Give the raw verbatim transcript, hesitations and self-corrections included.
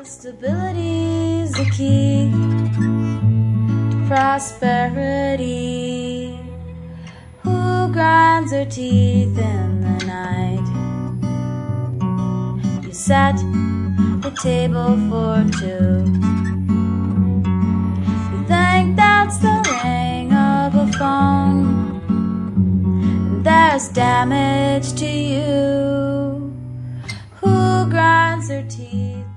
Stability's the key to prosperity. Who grinds their teeth in the night? You set the table for two. You think that's the ring of a phone, and there's damage to you. Who grinds their teeth?